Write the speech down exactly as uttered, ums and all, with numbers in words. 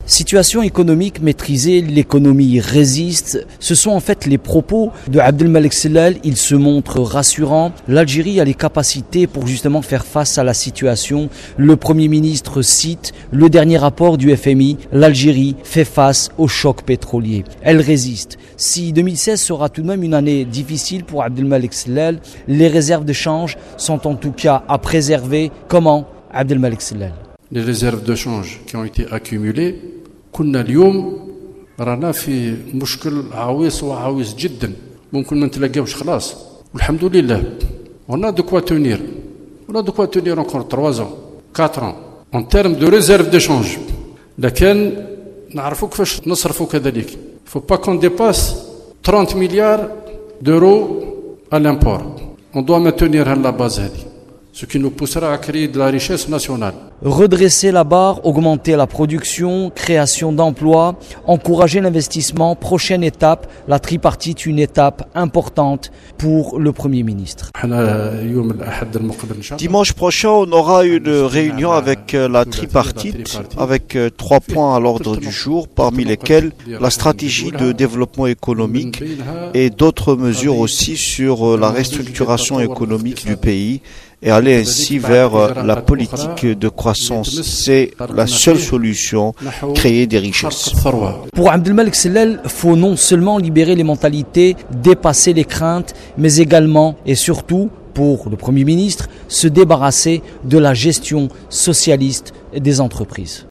Situation économique maîtrisée, l'économie résiste. Ce sont en fait les propos de Abdelmalek Sellal. Il se montre rassurant. L'Algérie a les capacités pour justement faire face à la situation. Le Premier ministre cite le dernier rapport du F M I. L'Algérie fait face au choc pétrolier. Elle résiste. Si deux mille seize sera tout de même une année difficile pour Abdelmalek Sellal, les réserves de change sont en tout cas à préserver. Comment, Abdelmalek Sellal? Les réserves de change qui ont été accumulées, كنا اليوم رانا في مشكل عويص وعويص جدا ممكن ما نتلاقاوش خلاص والحمد لله on a de quoi tenir on a de quoi tenir encore trois ans quatre ans en termes de réserves de change لكن نعرفوا كيفاش نصرفوا كذلك il faut pas qu'on dépasse trente milliards d'euros à l'import on doit maintenir la base هذه ce qui nous poussera à créer de la richesse nationale. Redresser la barre, augmenter la production, création d'emplois, encourager l'investissement, prochaine étape, la tripartite, une étape importante pour le Premier ministre. Dimanche prochain, on aura une réunion avec la tripartite, avec trois points à l'ordre du jour, parmi lesquels la stratégie de développement économique et d'autres mesures aussi sur la restructuration économique du pays, et aller ainsi vers la politique de croissance. C'est la seule solution, créer des richesses. Pour Abdelmalek Sellal, il faut non seulement libérer les mentalités, dépasser les craintes, mais également et surtout, pour le Premier ministre, se débarrasser de la gestion socialiste des entreprises.